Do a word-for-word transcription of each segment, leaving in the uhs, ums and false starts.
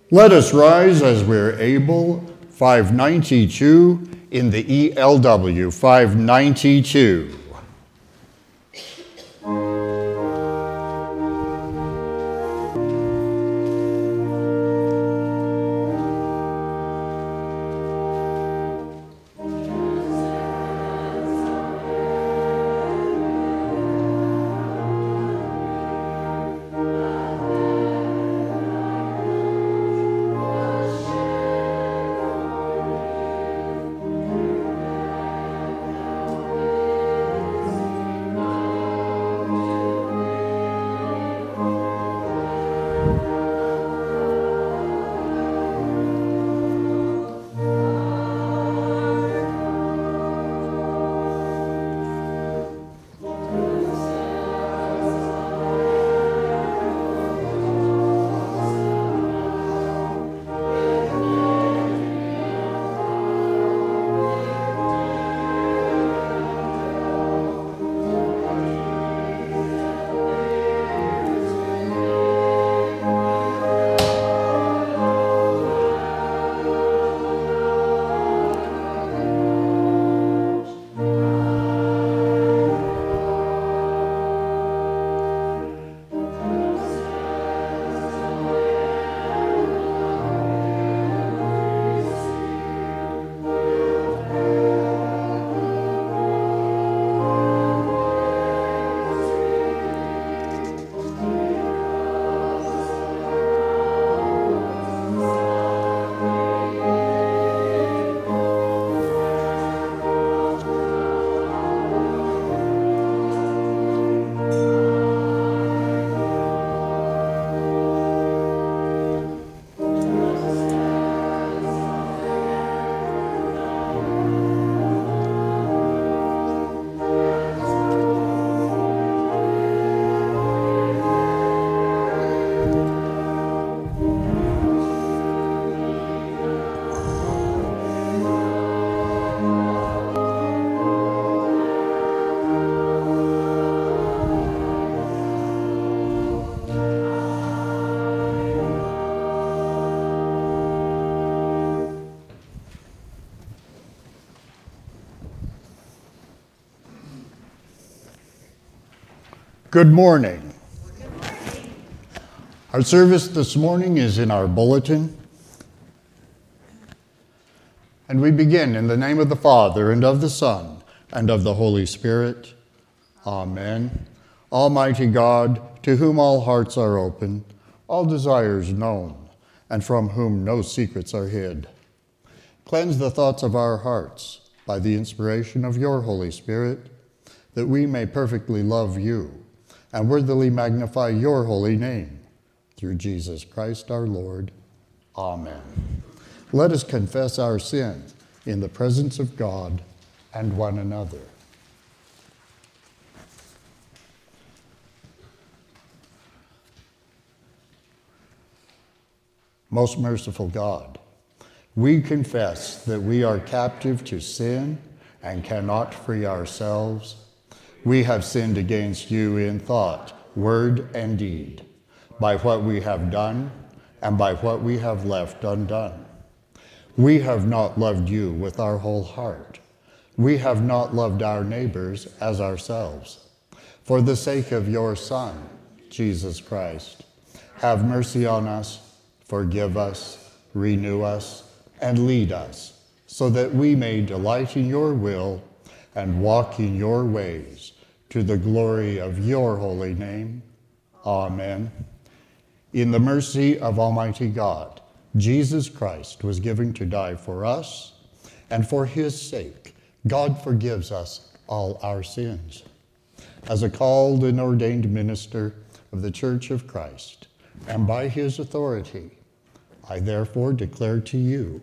Let us rise as we're able. five ninety-two in the E L W, five ninety-two. Good morning. Good morning. Our service this morning is in our bulletin. And we begin in the name of the Father, and of the Son, and of the Holy Spirit. Amen. Almighty God, to whom all hearts are open, all desires known, and from whom no secrets are hid, cleanse the thoughts of our hearts by the inspiration of your Holy Spirit, that we may perfectly love you and worthily magnify your holy name, through Jesus Christ our Lord. Amen. Let us confess our sin in the presence of God and one another. Most merciful God, we confess that we are captive to sin and cannot free ourselves. We have sinned against you in thought, word, and deed, by what we have done and by what we have left undone. We have not loved you with our whole heart. We have not loved our neighbors as ourselves. For the sake of your Son, Jesus Christ, have mercy on us, forgive us, renew us, and lead us, so that we may delight in your will and walk in your ways, to the glory of your holy name. Amen. In the mercy of Almighty God, Jesus Christ was given to die for us, and for his sake, God forgives us all our sins. As a called and ordained minister of the Church of Christ, and by his authority, I therefore declare to you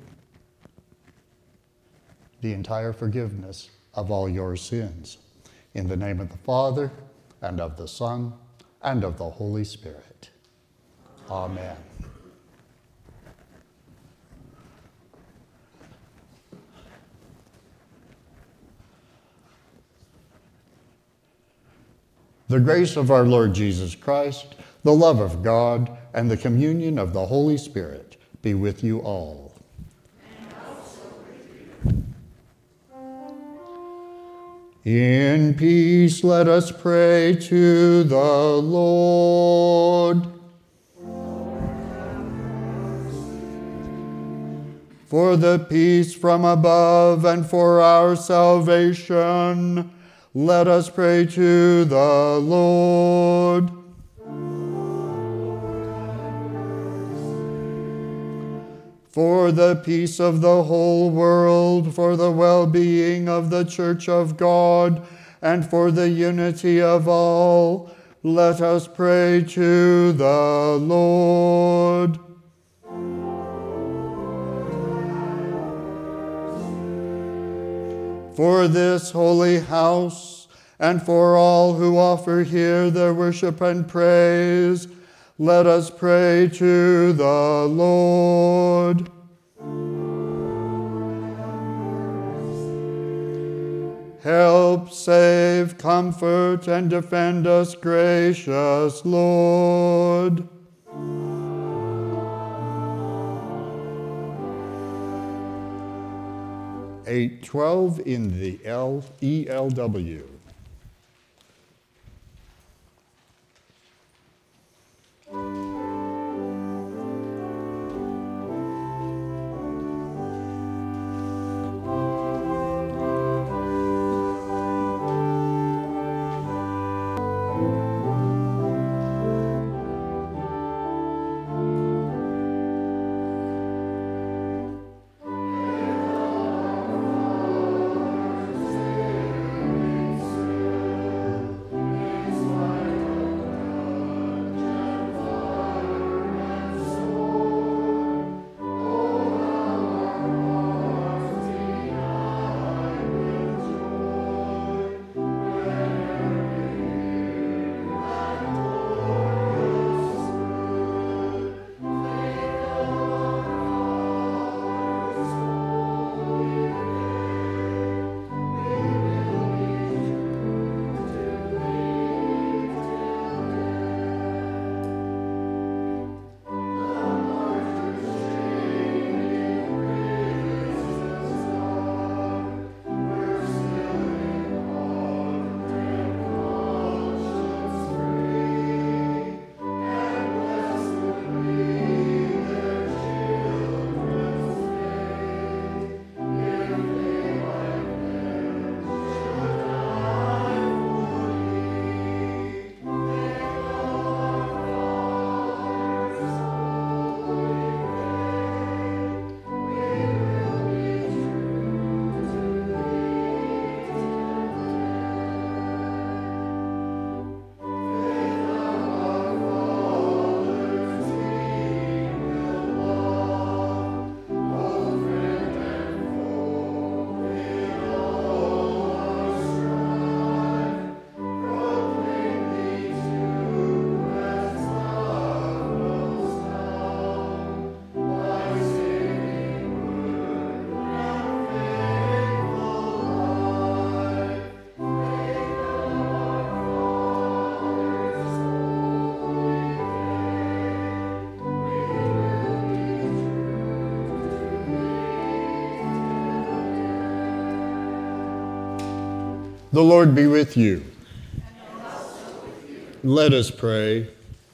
the entire forgiveness of all your sins. In the name of the Father, and of the Son, and of the Holy Spirit. Amen. The grace of our Lord Jesus Christ, the love of God, and the communion of the Holy Spirit be with you all. And also with you. In peace, let us pray to the Lord. For the peace from above and for our salvation, let us pray to the Lord. For the peace of the whole world, for the well-being of the Church of God, and for the unity of all, let us pray to the Lord. For this holy house, and for all who offer here their worship and praise, let us pray to the Lord. Help, save, comfort, and defend us, gracious Lord. eight twelve in the L E L W. The Lord be with you. And also with you. Let us pray.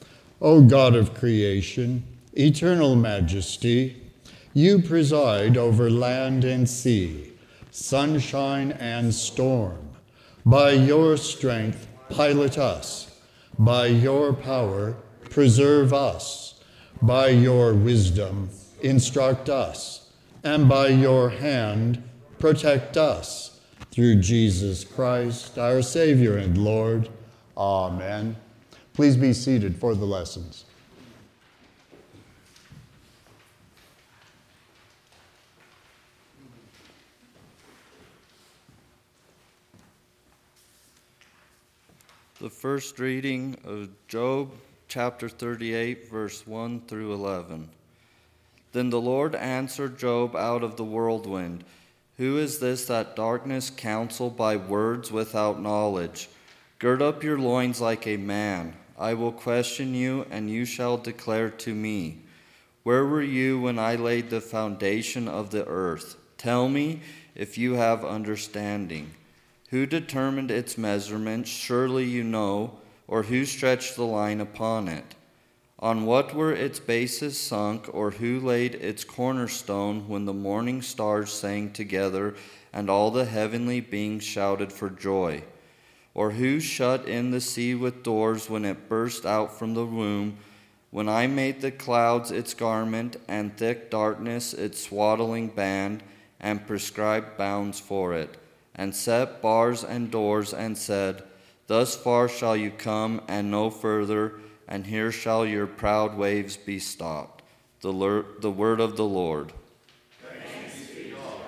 O God of creation, eternal majesty, you preside over land and sea, sunshine and storm. By your strength, pilot us. By your power, preserve us. By your wisdom, instruct us. And by your hand, protect us. Through Jesus Christ, our Savior and Lord. Amen. Please be seated for the lessons. The first reading of Job, chapter thirty-eight, verse one through eleven. Then the Lord answered Job out of the whirlwind, "Who is this that darkness counsel by words without knowledge? Gird up your loins like a man. I will question you, and you shall declare to me. Where were you when I laid the foundation of the earth? Tell me if you have understanding. Who determined its measurements? Surely you know, or who stretched the line upon it? On what were its bases sunk, or who laid its cornerstone when the morning stars sang together and all the heavenly beings shouted for joy? Or who shut in the sea with doors when it burst out from the womb, when I made the clouds its garment and thick darkness its swaddling band, and prescribed bounds for it, and set bars and doors, and said, Thus far shall you come, and no further, and here shall your proud waves be stopped. The, lur- the word of the Lord. Thanks be to God.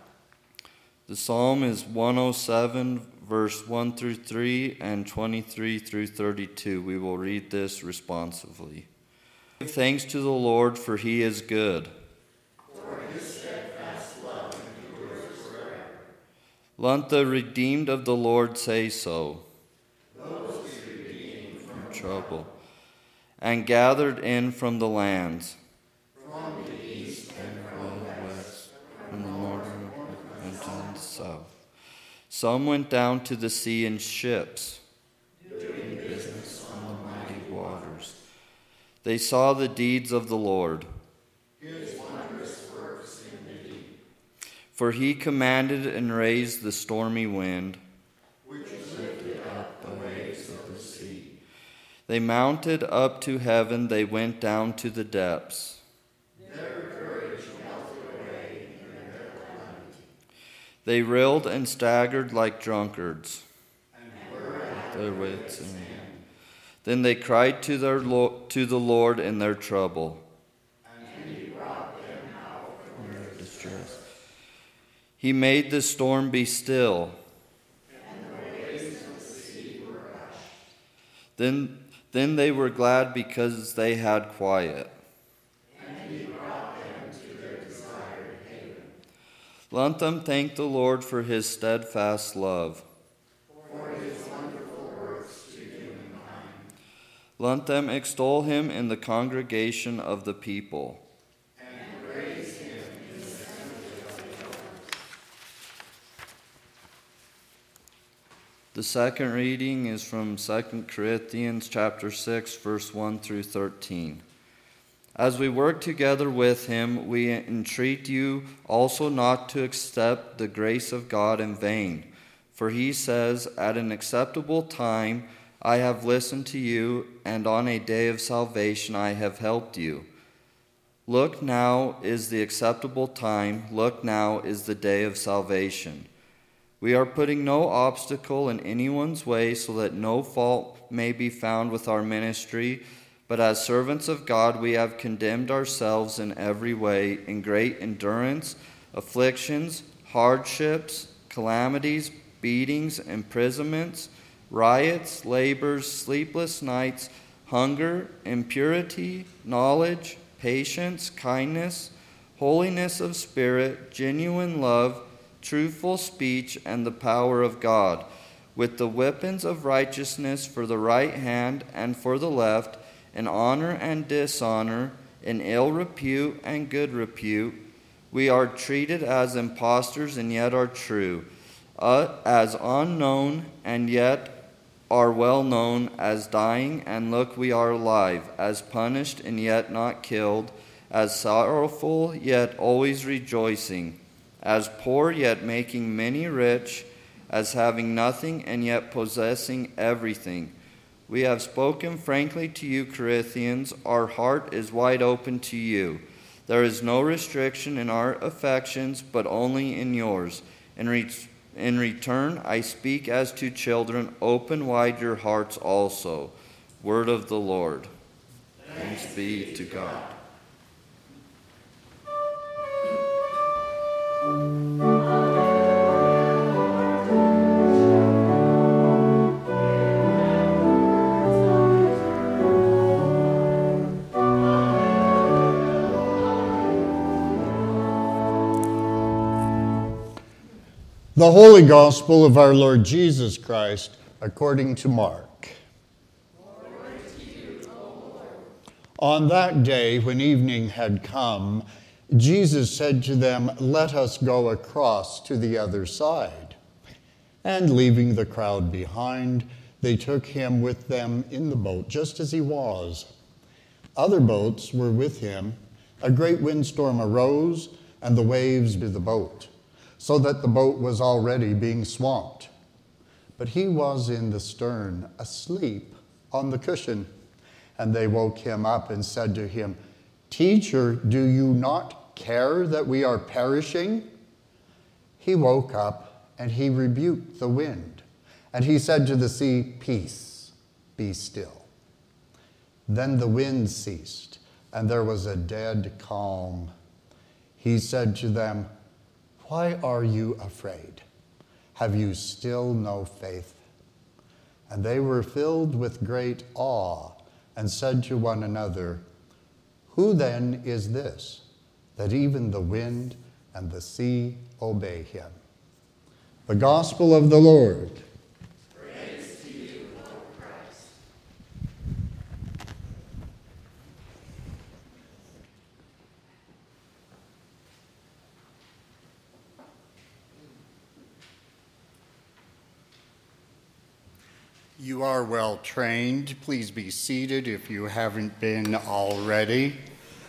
The psalm is one oh seven, verse one through three, and twenty-three through thirty-two. We will read this responsively. Give thanks to the Lord, for he is good. For his steadfast love endures forever. Let the redeemed of the Lord say so. Those redeemed from Trouble. And gathered in from the lands, from the east and from the west, from the north and to the south. Some went down to the sea in ships, doing business on the mighty waters. They saw the deeds of the Lord. his wondrous works in the deep, For he commanded and raised the stormy wind. which lifted up the waves of the sea. They mounted up to heaven, they went down to the depths. Their courage melted away in their calamity, They reeled and staggered like drunkards. and were at Their wits end. Then they cried to their Lo- to the Lord in their trouble. and he brought them out from their Distress. He made the storm be still. and the waves of the sea were hushed. Then, then they were glad because they had quiet. And he brought them to their desired haven. Let them thank the Lord for his steadfast love. For his wonderful works to humankind. Let them extol him in the congregation of the people. And praise him in the assembly of the elders. The second reading is from Second Corinthians chapter six, verse one through thirteen. As we work together with him, we entreat you also not to accept the grace of God in vain. For he says, At an acceptable time I have listened to you, and on a day of salvation I have helped you. Look, now is the acceptable time. Look, now is the day of salvation. We are putting no obstacle in anyone's way so that no fault may be found with our ministry, but as servants of God we have condemned ourselves in every way, in great endurance, afflictions, hardships, calamities, beatings, imprisonments, riots, labors, sleepless nights, hunger, impurity, knowledge, patience, kindness, holiness of spirit, genuine love, truthful speech, and the power of God, with the weapons of righteousness for the right hand and for the left, in honor and dishonor, in ill repute and good repute. We are treated as impostors and yet are true, uh, as unknown and yet are well known, as dying and look we are alive, as punished and yet not killed, as sorrowful yet always rejoicing, as poor yet making many rich, as having nothing and yet possessing everything. We have spoken frankly to you, Corinthians. Our heart is wide open to you. There is no restriction in our affections, but only in yours. In, re- in return, I speak as to children. Open wide your hearts also. Word of the Lord. Thanks be to God. The Holy Gospel of our Lord Jesus Christ according to Mark. On that day, when evening had come, Jesus said to them, "Let us go across to the other side." And leaving the crowd behind, they took him with them in the boat, just as he was. Other boats were with him. A great windstorm arose, and the waves beat the boat, so that the boat was already being swamped. But he was in the stern, asleep on the cushion. And they woke him up and said to him, "Teacher, do you not care that we are perishing?" He woke up and he rebuked the wind. And he said to the sea, "Peace, be still." Then the wind ceased, and there was a dead calm. He said to them, "Why are you afraid? Have you still no faith?" And they were filled with great awe and said to one another, "Who then is this, that even the wind and the sea obey him?" The Gospel of the Lord. Praise to you, Lord Christ. You are well trained. Please be seated if you haven't been already.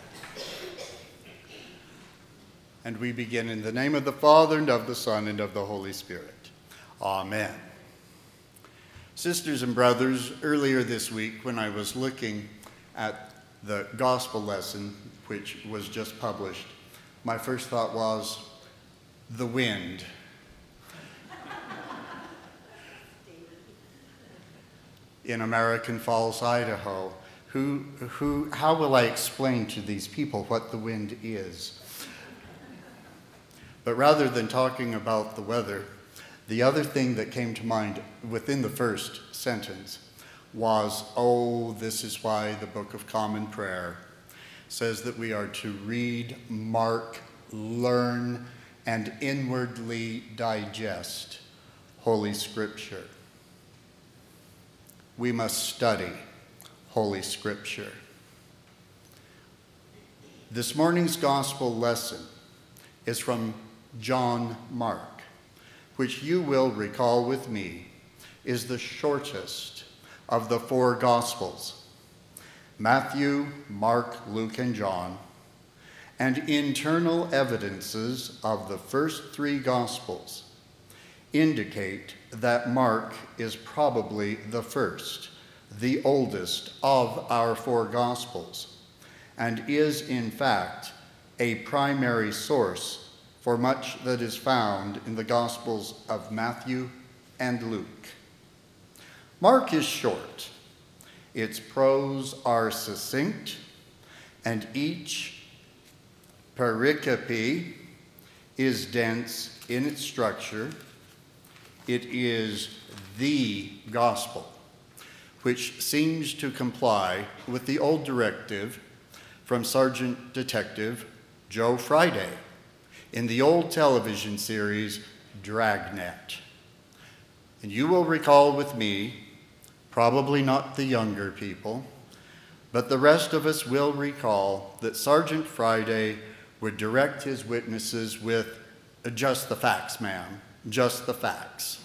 And we begin in the name of the Father, and of the Son, and of the Holy Spirit. Amen. Sisters and brothers, earlier this week when I was looking at the gospel lesson, which was just published, my first thought was, the wind. In American Falls, Idaho, who, who, how will I explain to these people what the wind is? But rather than talking about the weather, the other thing that came to mind within the first sentence was, oh, this is why the Book of Common Prayer says that we are to read, mark, learn, and inwardly digest Holy Scripture. We must study Holy Scripture. This morning's gospel lesson is from John Mark, which you will recall with me is the shortest of the four gospels: Matthew, Mark, Luke, and John, and internal evidences of the first three gospels indicate that Mark is probably the first, the oldest of our four Gospels, and is in fact a primary source for much that is found in the Gospels of Matthew and Luke. Mark is short, its prose are succinct, and each pericope is dense in its structure. It is the gospel, which seems to comply with the old directive from Sergeant Detective Joe Friday in the old television series Dragnet. And you will recall with me, probably not the younger people, but the rest of us will recall that Sergeant Friday would direct his witnesses with, "Just the facts, ma'am. Just the facts."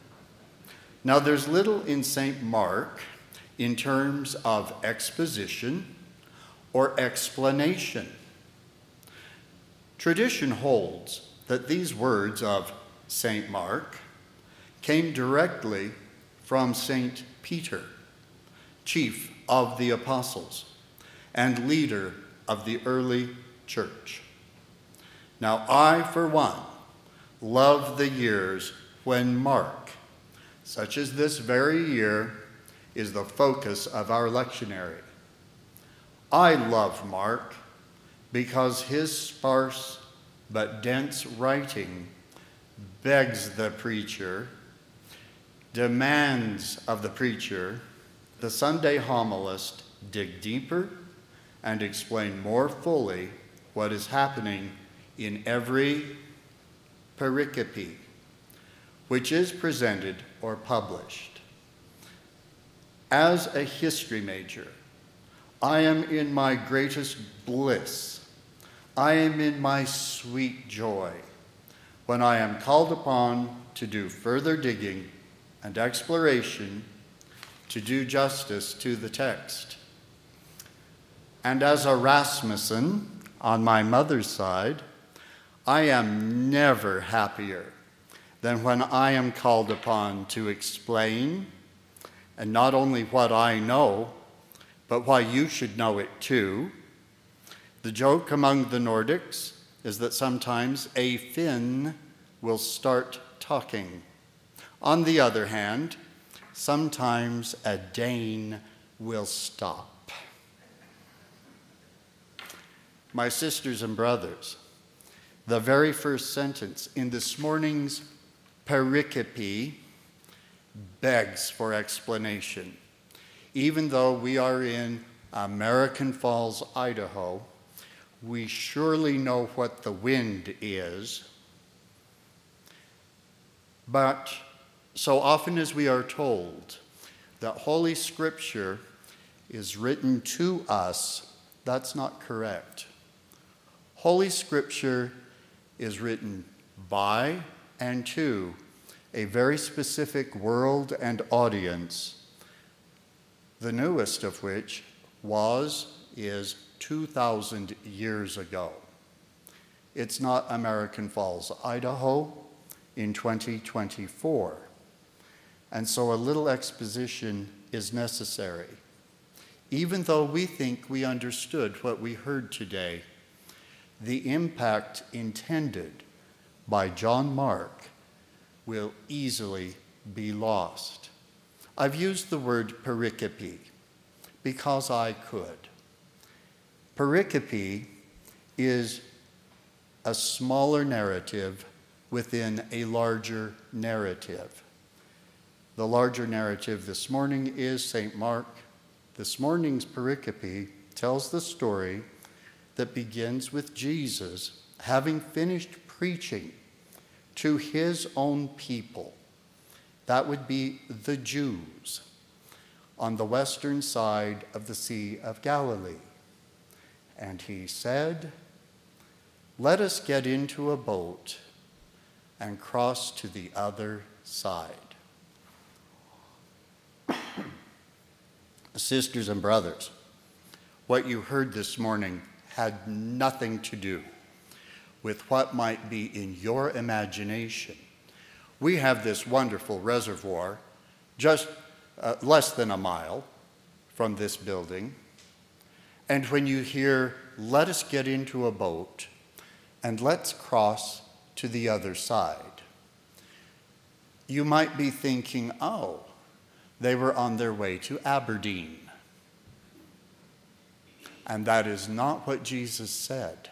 Now, there's little in Saint Mark in terms of exposition or explanation. Tradition holds that these words of Saint Mark came directly from Saint Peter, chief of the apostles and leader of the early church. Now, I, for one, love the years when Mark, such as this very year, is the focus of our lectionary. I love Mark because his sparse but dense writing begs the preacher, demands of the preacher, the Sunday homilist, dig deeper and explain more fully what is happening in every pericope which is presented or published. As a history major, I am in my greatest bliss. I am in my sweet joy when I am called upon to do further digging and exploration to do justice to the text. And as a Rasmussen on my mother's side, I am never happier than when I am called upon to explain, and not only what I know, but why you should know it too. The joke among the Nordics is that sometimes a Finn will start talking. On the other hand, sometimes a Dane will stop. My sisters and brothers, the very first sentence in this morning's pericope begs for explanation. Even though we are in American Falls, Idaho, we surely know what the wind is. But so often as we are told that Holy Scripture is written to us, that's not correct. Holy Scripture is written by and to a very specific world and audience, the newest of which was, is two thousand years ago. It's not American Falls, Idaho in twenty twenty-four. And so a little exposition is necessary. Even though we think we understood what we heard today, the impact intended by John Mark will easily be lost. I've used the word pericope because I could. Pericope is a smaller narrative within a larger narrative. The larger narrative this morning is Saint Mark. This morning's pericope tells the story that begins with Jesus having finished preaching to his own people. That would be the Jews on the western side of the Sea of Galilee. And he said, "Let us get into a boat and cross to the other side." Sisters and brothers, what you heard this morning had nothing to do with what might be in your imagination. We have this wonderful reservoir just uh, less than a mile from this building. And when you hear, "Let us get into a boat and let's cross to the other side," you might be thinking, oh, they were on their way to Aberdeen. And that is not what Jesus said.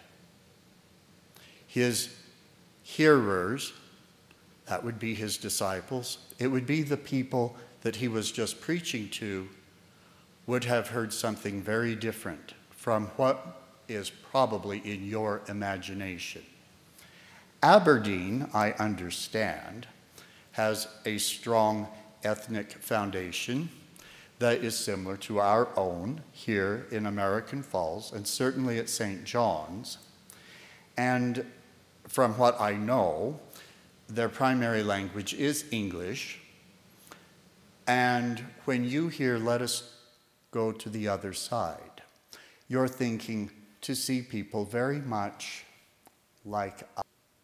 His hearers, that would be his disciples, it would be the people that he was just preaching to, would have heard something very different from what is probably in your imagination. Aberdeen, I understand, has a strong ethnic foundation that is similar to our own here in American Falls and certainly at Saint John's. And from what I know, their primary language is English. And when you hear, "Let us go to the other side," you're thinking to see people very much like us.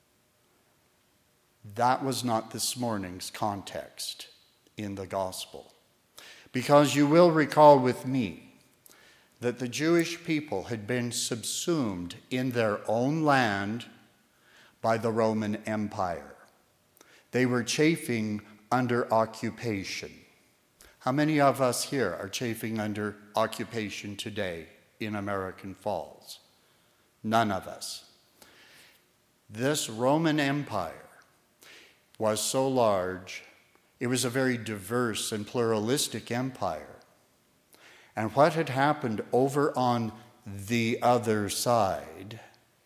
That was not this morning's context in the gospel. Because you will recall with me that the Jewish people had been subsumed in their own land by the Roman Empire. They were chafing under occupation. How many of us here are chafing under occupation today in American Falls? None of us. This Roman Empire was so large, it was a very diverse and pluralistic empire. And what had happened over on the other side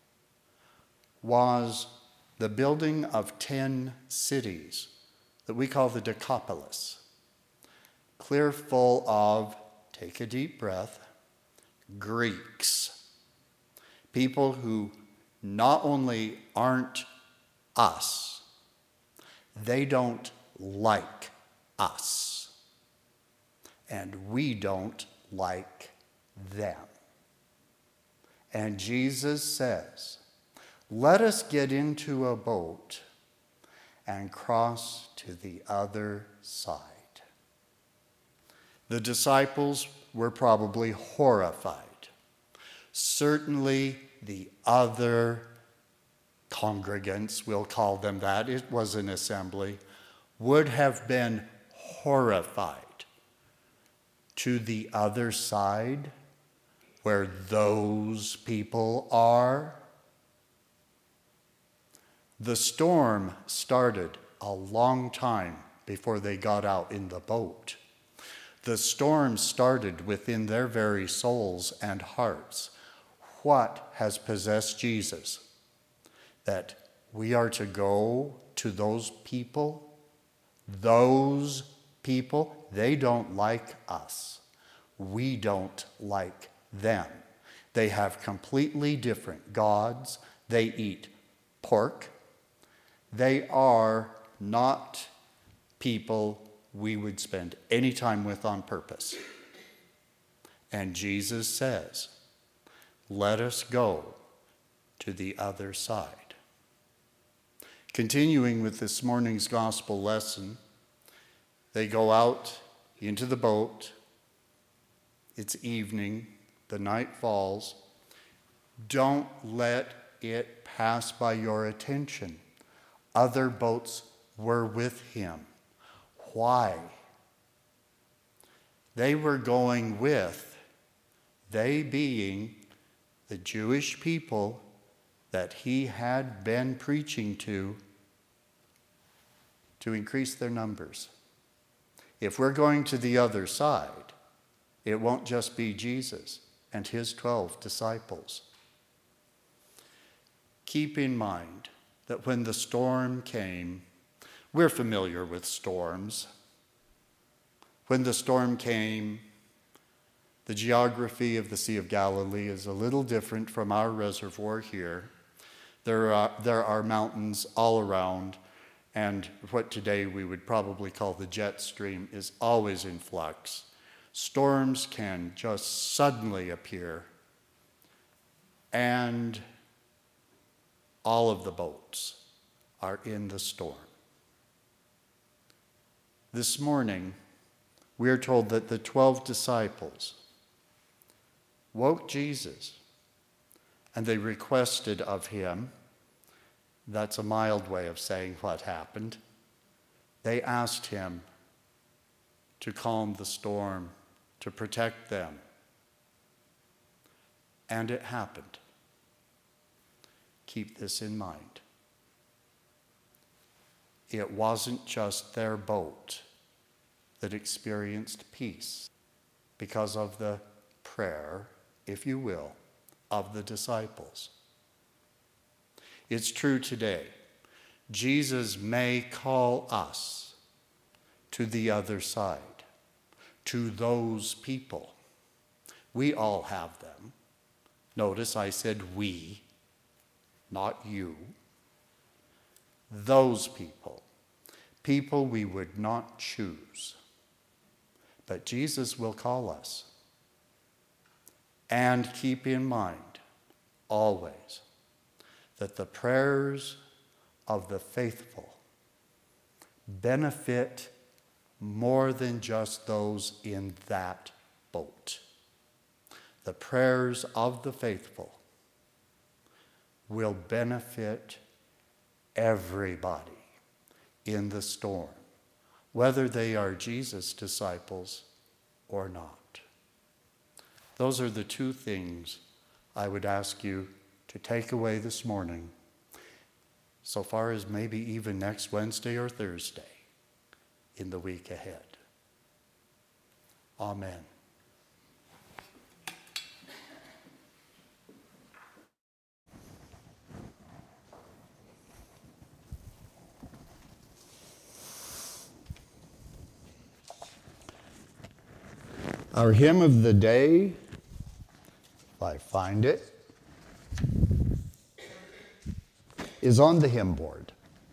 was the building of ten cities that we call the Decapolis, clear full of, take a deep breath, Greeks. People who not only aren't us, they don't like us. And we don't like them. And Jesus says, let us get into a boat and cross to the other side. The disciples were probably horrified. Certainly the other congregants, we'll call them that, it was an assembly, would have been horrified. To the other side, where those people are. The storm started a long time before they got out in the boat. The storm started within their very souls and hearts. What has possessed Jesus? That we are to go to those people? Those people, they don't like us. We don't like them. They have completely different gods. They eat pork. They are not people we would spend any time with on purpose. And Jesus says, let us go to the other side. Continuing with this morning's gospel lesson, they go out into the boat. It's evening. The night falls. Don't let it pass by your attention. Other boats were with him. Why? They were going with, they being the Jewish people that he had been preaching to, to increase their numbers. If we're going to the other side, it won't just be Jesus and his twelve disciples. Keep in mind that when the storm came, we're familiar with storms. When the storm came, the geography of the Sea of Galilee is a little different from our reservoir here. There are, there are mountains all around, and what today we would probably call the jet stream is always in flux. Storms can just suddenly appear, and all of the boats are in the storm. This morning, we are told that the twelve disciples woke Jesus, and they requested of him, that's a mild way of saying what happened, they asked him to calm the storm, to protect them. And it happened. Keep this in mind. It wasn't just their boat that experienced peace because of the prayer, if you will, of the disciples. It's true today. Jesus may call us to the other side, to those people. We all have them. Notice I said we, not you. Those people, people we would not choose. But Jesus will call us. And keep in mind, always, that the prayers of the faithful benefit more than just those in that boat. The prayers of the faithful will benefit everybody in the storm, whether they are Jesus' disciples or not. Those are the two things I would ask you to take away this morning, so far as maybe even next Wednesday or Thursday in the week ahead. Amen. Our hymn of the day if I find it, is on the hymn board.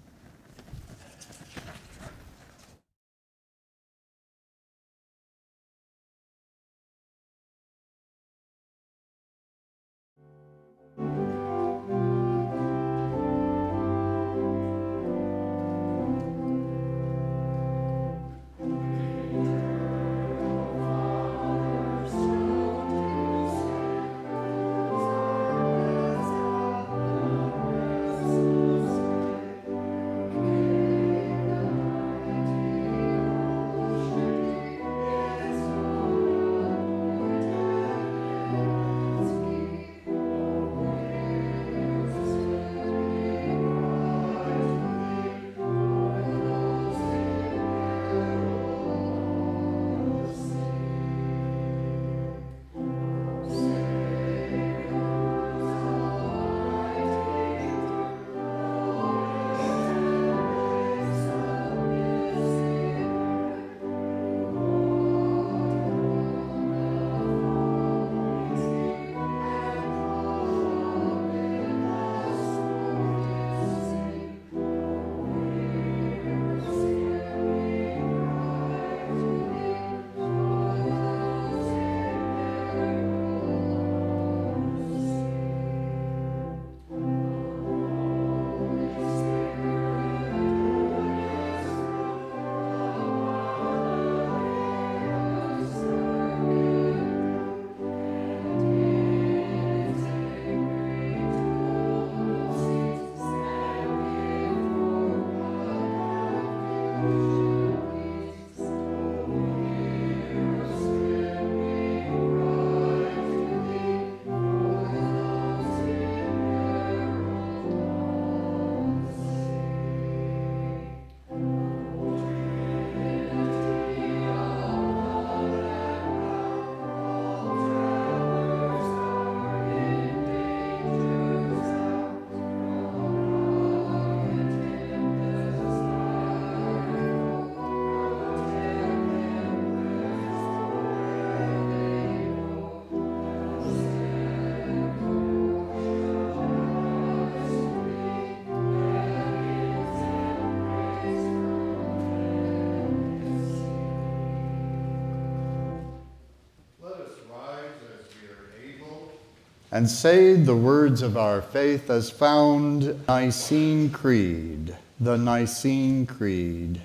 And say the words of our faith as found Nicene Creed, the Nicene Creed.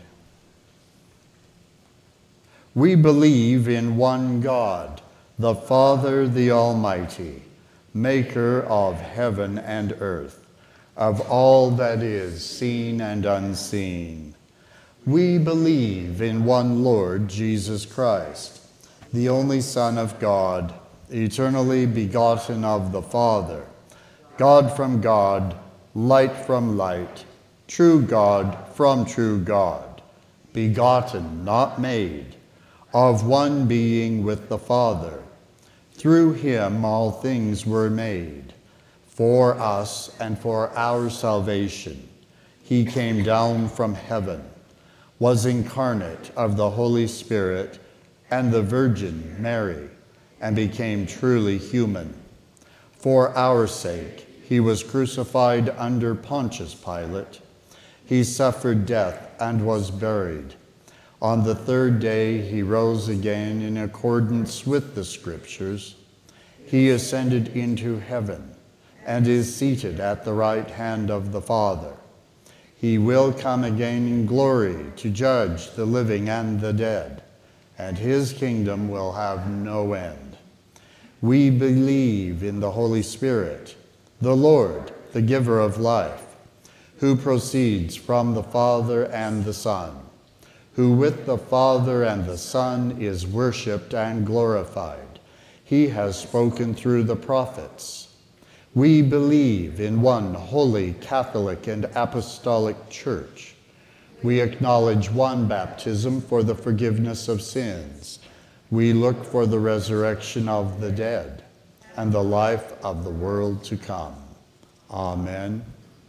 We believe in one God, the Father, the Almighty, maker of heaven and earth, of all that is seen and unseen. We believe in one Lord Jesus Christ, the only Son of God, eternally begotten of the Father, God from God, light from light, true God from true God, begotten, not made, of one being with the Father. Through him all things were made. For us and for our salvation, he came down from heaven, was incarnate of the Holy Spirit and the Virgin Mary, and became truly human. For our sake, he was crucified under Pontius Pilate. He suffered death and was buried. On the third day, he rose again in accordance with the Scriptures. He ascended into heaven and is seated at the right hand of the Father. He will come again in glory to judge the living and the dead, and his kingdom will have no end. We believe in the Holy Spirit, the Lord, the giver of life, who proceeds from the Father and the Son, who with the Father and the Son is worshipped and glorified. He has spoken through the prophets. We believe in one holy, Catholic, and Apostolic Church. We acknowledge one baptism for the forgiveness of sins. We look for the resurrection of the dead and the life of the world to come. Amen.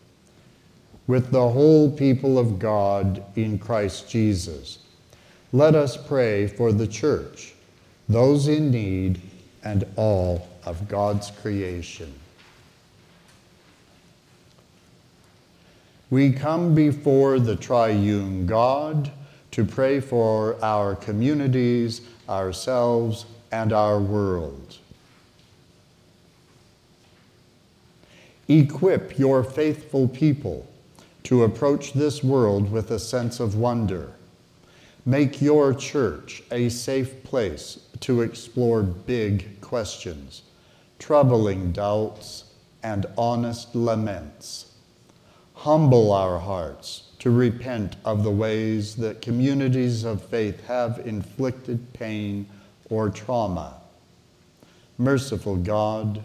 With the whole people of God in Christ Jesus, let us pray for the Church, those in need, and all of God's creation. We come before the triune God to pray for our communities, ourselves, and our world. Equip your faithful people to approach this world with a sense of wonder. Make your church a safe place to explore big questions, troubling doubts, and honest laments. Humble our hearts to repent of the ways that communities of faith have inflicted pain or trauma. Merciful God,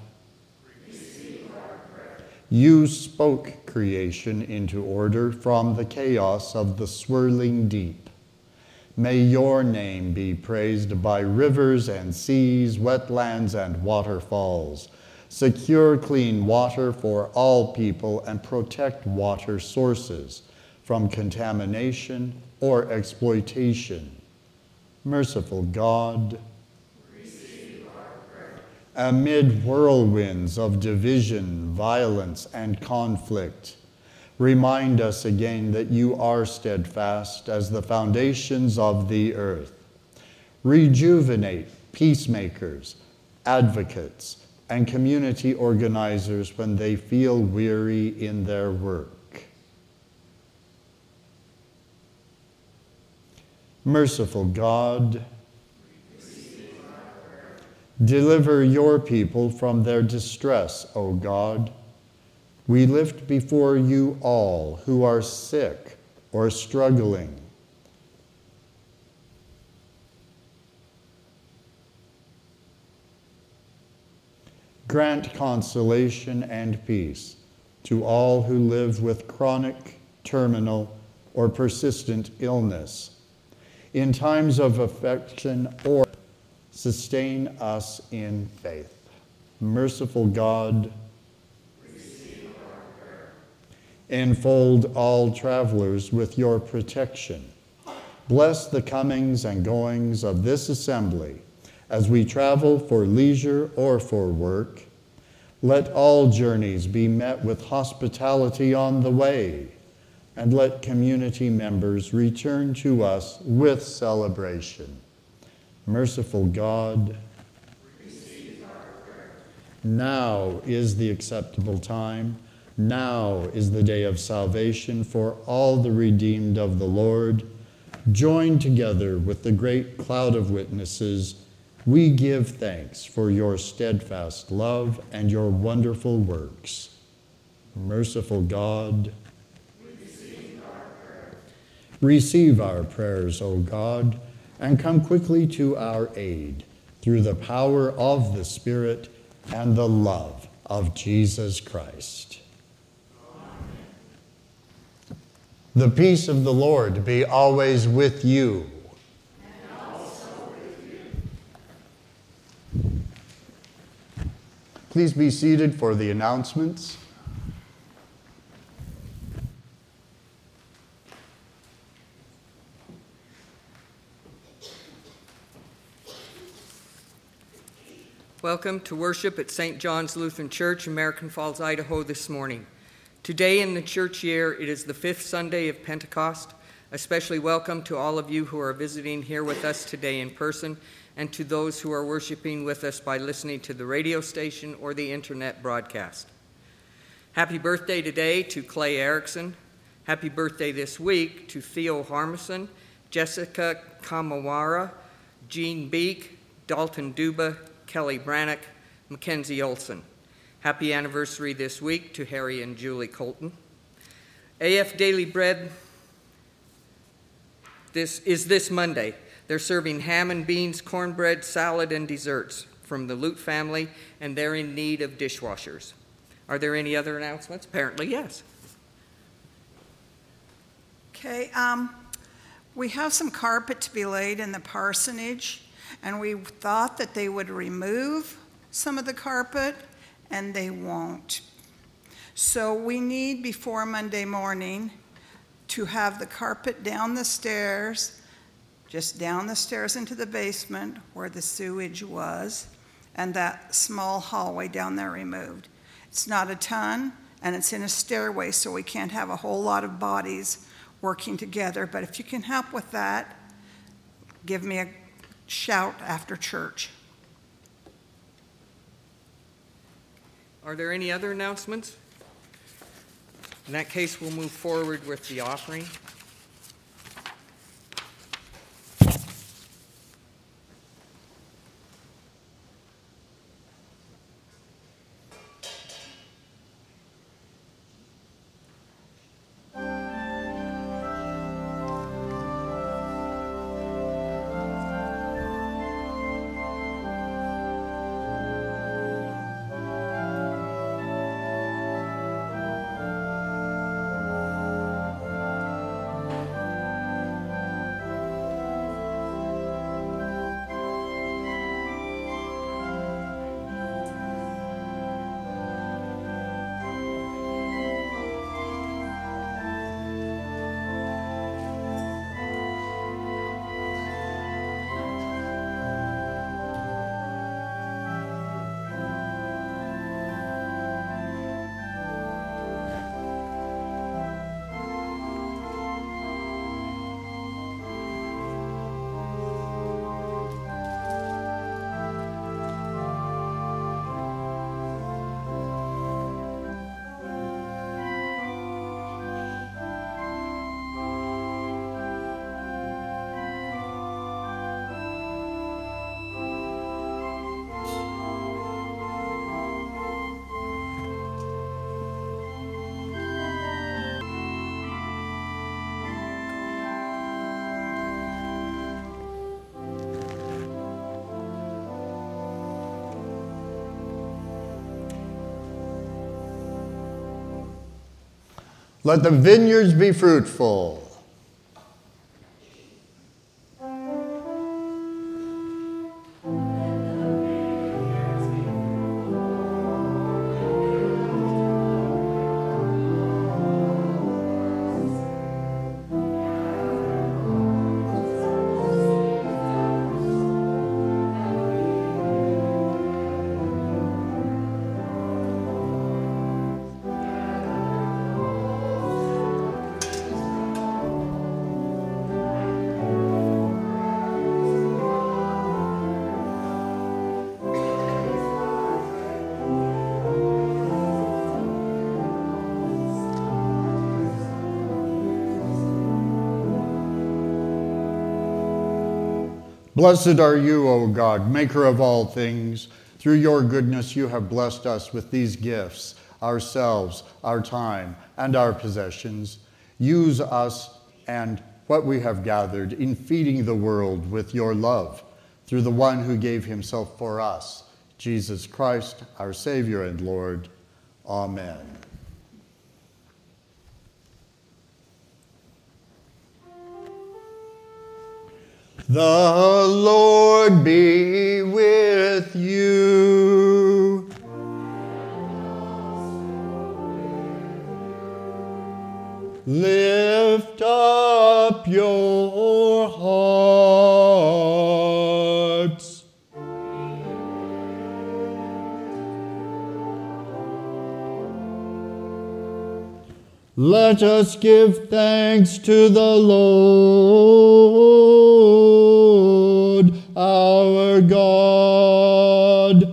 you spoke creation into order from the chaos of the swirling deep. May your name be praised by rivers and seas, wetlands and waterfalls. Secure clean water for all people and protect water sources from contamination or exploitation. Merciful God, receive our prayer. Amid whirlwinds of division, violence, and conflict, remind us again that you are steadfast as the foundations of the earth. Rejuvenate peacemakers, advocates, and community organizers when they feel weary in their work. Merciful God, deliver your people from their distress, O God. We lift before you all who are sick or struggling. Grant consolation and peace to all who live with chronic, terminal, or persistent illness. In times of affliction, or sustain us in faith. Merciful God, receive our prayer. Enfold all travelers with your protection. Bless the comings and goings of this assembly as we travel for leisure or for work. Let all journeys be met with hospitality on the way, and let community members return to us with celebration. Merciful God, receive our prayer. now is the acceptable time. Now is the day of salvation for all the redeemed of the Lord. Joined together with the great cloud of witnesses, we give thanks for your steadfast love and your wonderful works. Merciful God, Receive our prayer. receive our prayers, O God, and come quickly to our aid through the power of the Spirit and the love of Jesus Christ. Amen. The peace of the Lord be always with you. And also with you. Please be seated for the announcements. Welcome to worship at Saint John's Lutheran Church, American Falls, Idaho this morning. Today in the church year, it is the fifth Sunday of Pentecost. Especially welcome to all of you who are visiting here with us today in person, and to those who are worshiping with us by listening to the radio station or the internet broadcast. Happy birthday today to Clay Erickson. Happy birthday this week to Theo Harmison, Jessica Kamawara, Jean Beek, Dalton Duba, Kelly Brannock, Mackenzie Olson. Happy anniversary this week to Harry and Julie Colton. A F Daily Bread this is this Monday. They're serving ham and beans, cornbread, salad, and desserts from the Lute family, and they're in need of dishwashers. Are there any other announcements? Apparently, yes. Okay, um, we have some carpet to be laid in the parsonage, and we thought that they would remove some of the carpet, and they won't. So we need, before Monday morning, to have the carpet down the stairs, just down the stairs into the basement where the sewage was, and that small hallway down there removed. It's not a ton, and it's in a stairway, so we can't have a whole lot of bodies working together. But if you can help with that, give me a shout after church. Are there any other announcements? In that case, we'll move forward with the offering. Let the vineyards be fruitful. Blessed are you, O God, maker of all things. Through your goodness you have blessed us with these gifts, ourselves, our time, and our possessions. Use us and what we have gathered in feeding the world with your love, through the one who gave himself for us, Jesus Christ, our Savior and Lord. Amen. The Lord be with you. Lift up your hearts. Let us give thanks to the Lord, our God.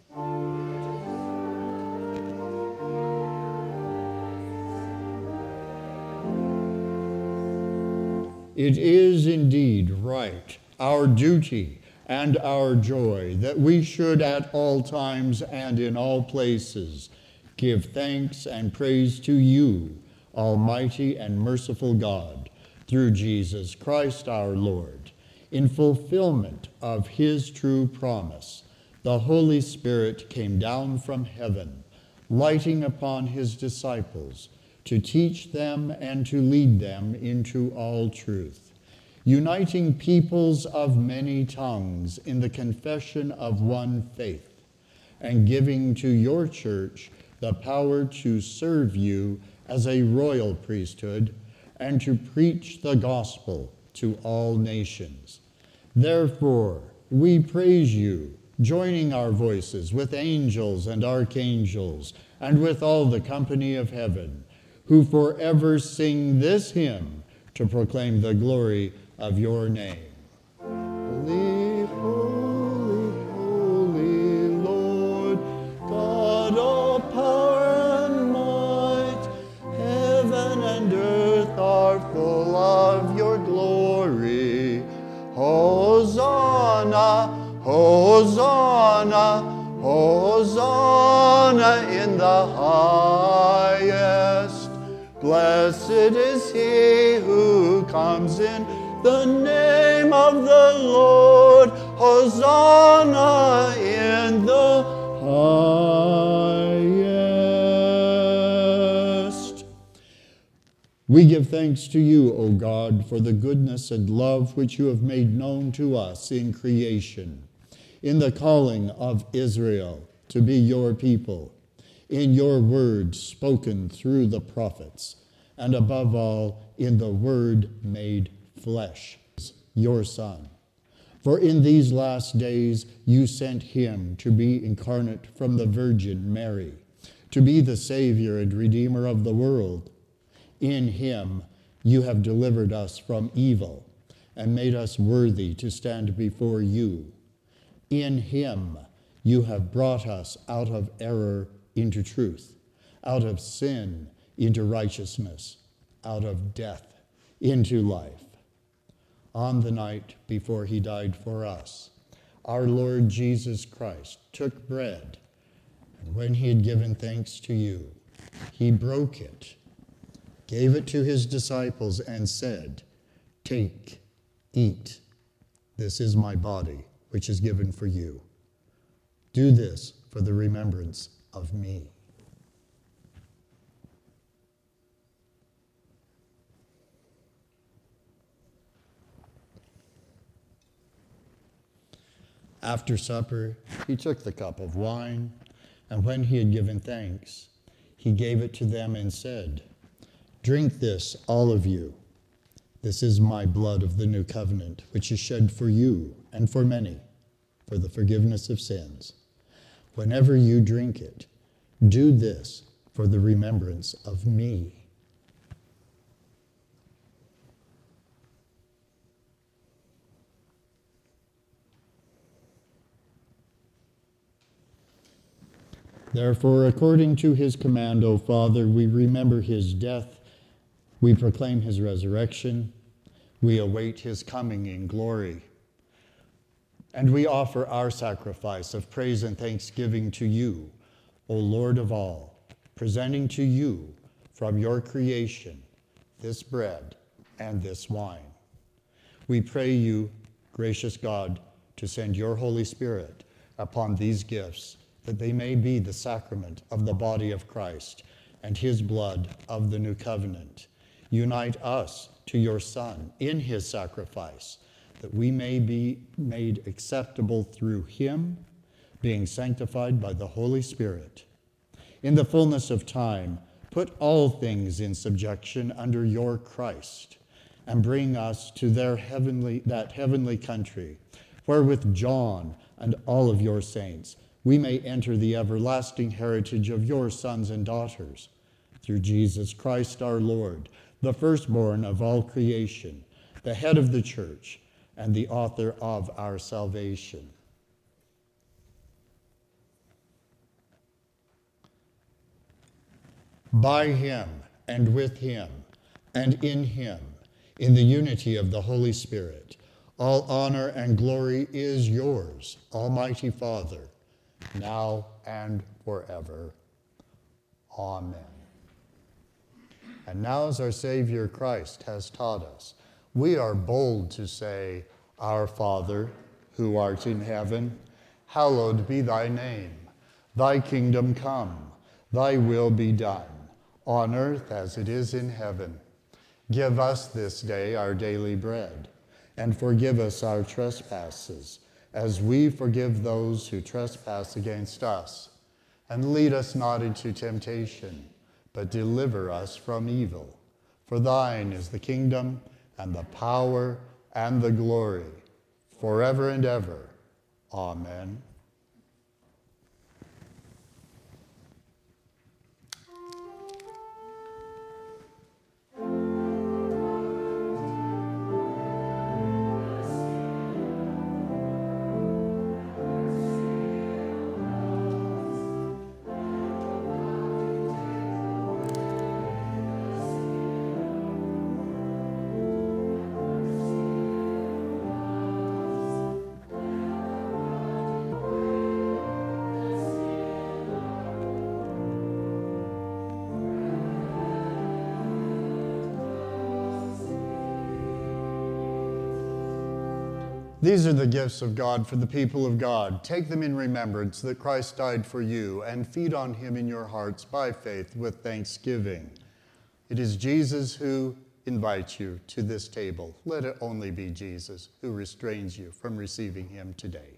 It is indeed right, our duty and our joy, that we should at all times and in all places give thanks and praise to you, Almighty and merciful God, through Jesus Christ our Lord. In fulfillment of his true promise, the Holy Spirit came down from heaven, lighting upon his disciples to teach them and to lead them into all truth, uniting peoples of many tongues in the confession of one faith, and giving to your church the power to serve you as a royal priesthood and to preach the gospel to all nations. Therefore, we praise you, joining our voices with angels and archangels, and with all the company of heaven, who forever sing this hymn to proclaim the glory of your name. Holy, holy, holy Lord, God of power and might, heaven and earth are full of your glory. Hosanna, Hosanna, Hosanna in the highest. Blessed is he who comes in the name of the Lord. Hosanna in the highest. We give thanks to you, O God, for the goodness and love which you have made known to us in creation, in the calling of Israel to be your people, in your word spoken through the prophets, and above all, in the word made flesh, your Son. For in these last days you sent him to be incarnate from the Virgin Mary, to be the Savior and Redeemer of the world. In him you have delivered us from evil and made us worthy to stand before you. In him you have brought us out of error into truth, out of sin into righteousness, out of death into life. On the night before he died for us, our Lord Jesus Christ took bread, and when he had given thanks to you, he broke it, gave it to his disciples, and said, "Take, eat. This is my body, which is given for you. Do this for the remembrance of me." After supper, he took the cup of wine, and when he had given thanks, he gave it to them and said, "Drink this, all of you. This is my blood of the new covenant, which is shed for you and for many, for the forgiveness of sins. Whenever you drink it, do this for the remembrance of me." Therefore, according to his command, O Father, we remember his death, we proclaim his resurrection, we await his coming in glory, and we offer our sacrifice of praise and thanksgiving to you, O Lord of all, presenting to you from your creation this bread and this wine. We pray you, gracious God, to send your Holy Spirit upon these gifts, that they may be the sacrament of the body of Christ and his blood of the new covenant. Unite us to your Son in his sacrifice, that we may be made acceptable through him, being sanctified by the Holy Spirit. In the fullness of time, put all things in subjection under your Christ, and bring us to their heavenly, that heavenly country, where with John and all of your saints we may enter the everlasting heritage of your sons and daughters. Through Jesus Christ our Lord, the firstborn of all creation, the head of the church, and the author of our salvation. By him, and with him, and in him, in the unity of the Holy Spirit, all honor and glory is yours, Almighty Father, now and forever. Amen. And now, as our Savior Christ has taught us, we are bold to say, "Our Father, who art in heaven, hallowed be thy name. Thy kingdom come, thy will be done, on earth as it is in heaven. Give us this day our daily bread, and forgive us our trespasses, as we forgive those who trespass against us. And lead us not into temptation, but deliver us from evil. For thine is the kingdom, and the power, and the glory, forever and ever. Amen." These are the gifts of God for the people of God. Take them in remembrance that Christ died for you, and feed on him in your hearts by faith with thanksgiving. It is Jesus who invites you to this table. Let it only be Jesus who restrains you from receiving him today.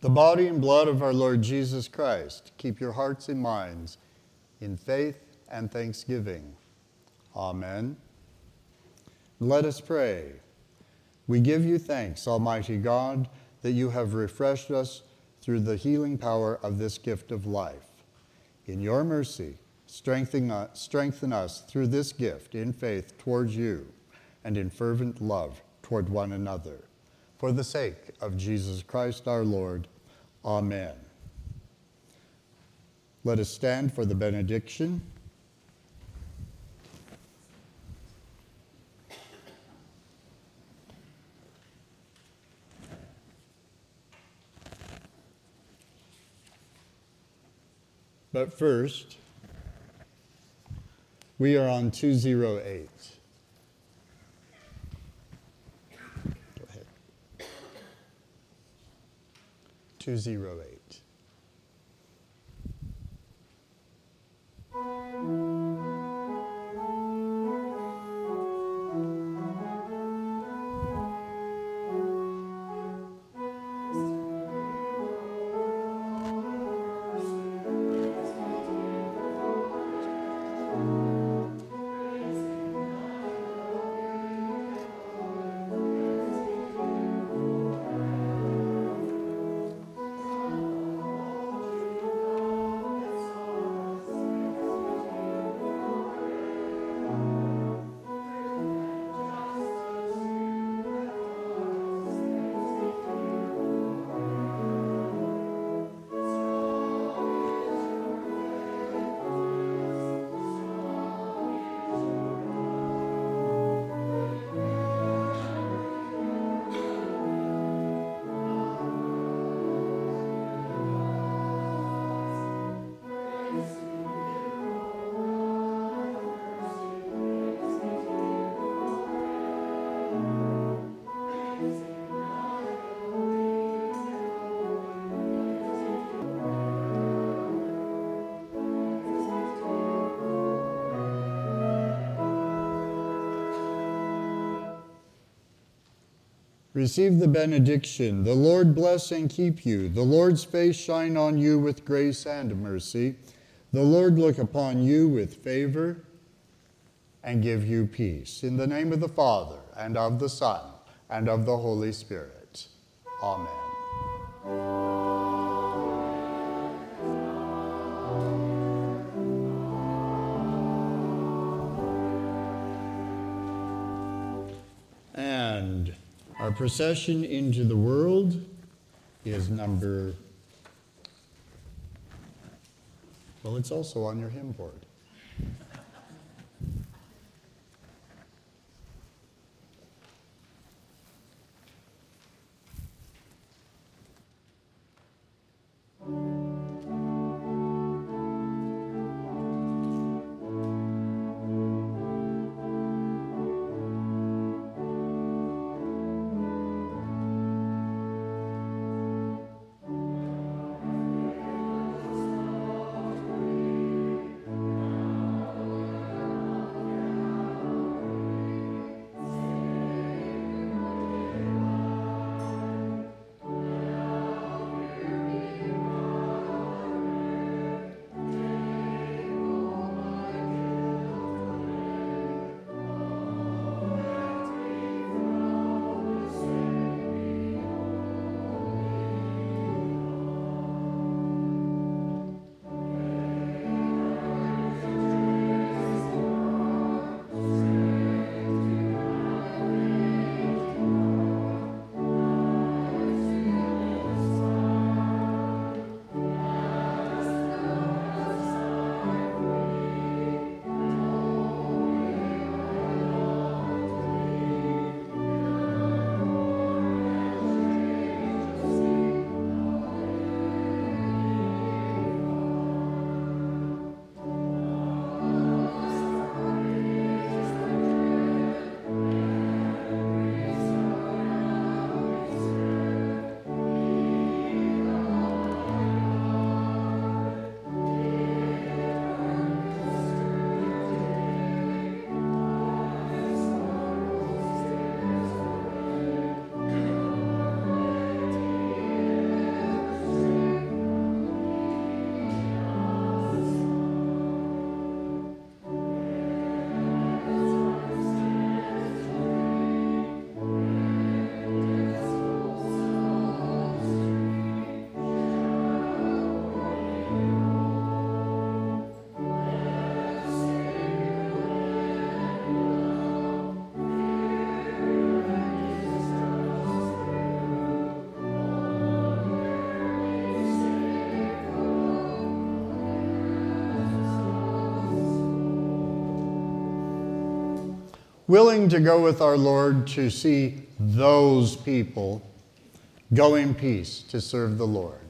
The body and blood of our Lord Jesus Christ, keep your hearts and minds in faith and thanksgiving. Amen. Let us pray. We give you thanks, Almighty God, that you have refreshed us through the healing power of this gift of life. In your mercy, strengthen us, strengthen us through this gift in faith towards you and in fervent love toward one another. For the sake of Jesus Christ our Lord. Amen. Let us stand for the benediction. But first, we are on two oh eight. Go ahead. two oh eight. Receive the benediction. The Lord bless and keep you. The Lord's face shine on you with grace and mercy. The Lord look upon you with favor and give you peace. In the name of the Father, and of the Son, and of the Holy Spirit. Amen. And our procession into the world is number, well, it's also on your hymn board. willing to go with our Lord to see those people go in peace to serve the Lord.